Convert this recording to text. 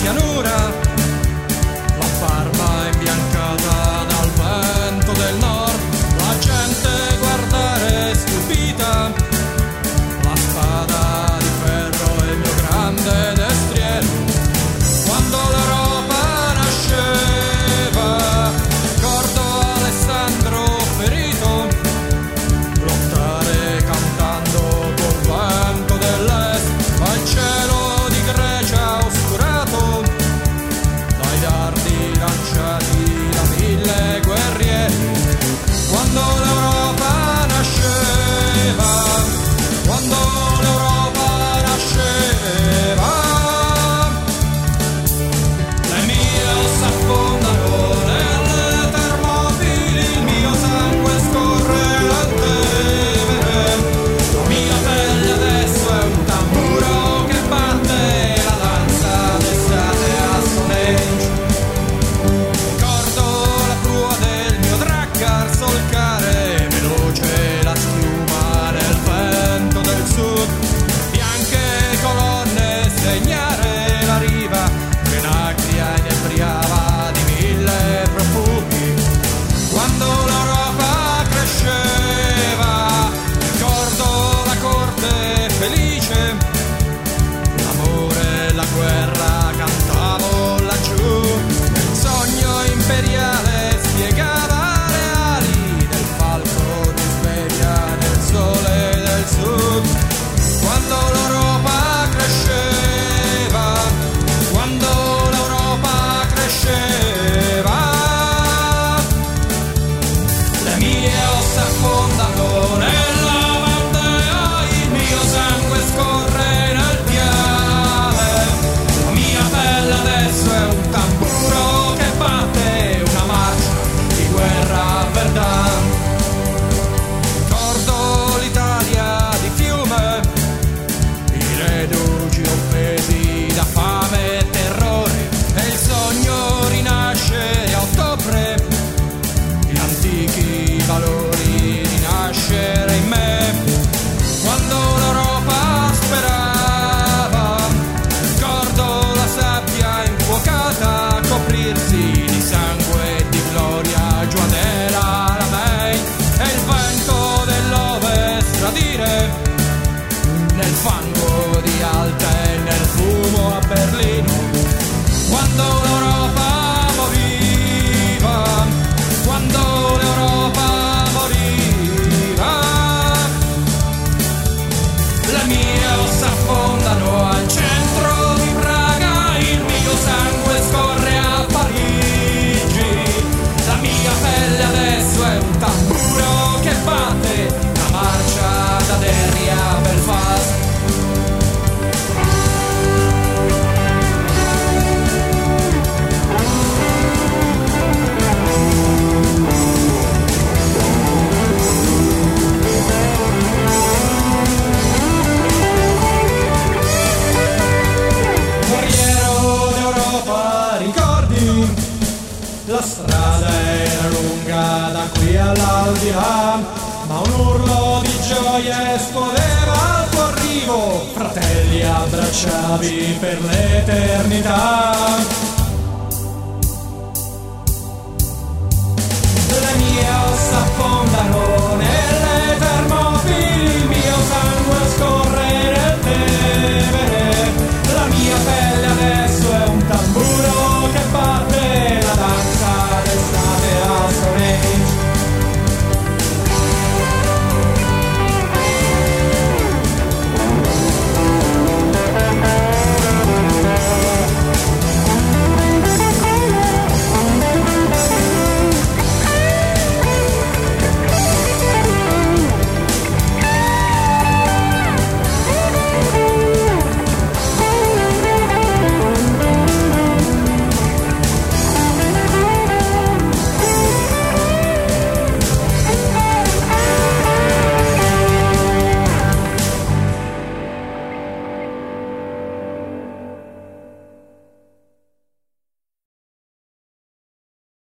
pianura, la barba imbiancata dal vento del nord, la gente guardare stupita, la spada di ferro e il mio grande destriero. Quando l'Europa nasceva, ricordo Alessandro ferito, lottare cantando col vento dell'est, ma il cielo di Grecia oscurato dai dardi lanciati da 1000 guerrieri. Quando l'Europa nasceva, quando l'Europa nasceva, le mie ossa affondano nelle Termopili, il mio sangue scorre dal Tevere, la mia pelle adesso è un tamburo che batte la danza d'estate a Stonehenge. Ricordo la prua del mio drakkar solcare veloce la schiuma nel vento del sud, bianche colonne segnare la riva che Nacria inebriava di 1000 profughi. Quando l'Europa cresceva, ricordo la corte felice, l'amore e la guerra cantavo laggiù, il sogno imperiale spiegava le ali del falco di Sveria nel sole del sud. Quando l'Europa cresceva, quando l'Europa cresceva, le mie ossa affondano nella Vandea, il mio sangue scorre nel viale, la mia pelle adesso è un tamburo che batte una marcia di guerra a Verdun. Ricordo l'Italia di Fiume, i reduci offesi da fame e terrore, e il sogno rinasce a ottobre, gli antichi valori rinascere in me. Quando l'Europa sperava, ricordo la sabbia infuocata coprirsi di sangue e di gloria giù ad Ela Ramei, e il vento dell'ovest tradire nel fango di Alta e nel fumo a Berlino. Quando l'Europa moriva, quando l'Europa moriva, le mie ossa affondano al centro di Praga, il mio sangue scorre a Parigi, la mia pelle adesso è un tamburo che batte la marcia da Derry a Belfast. Guerriero d'Europa, ricordi? La strada era lunga da qui all'aldilà, ma un urlo di gioia esplodeva al tuo arrivo, fratelli abbracciavi per l'eternità.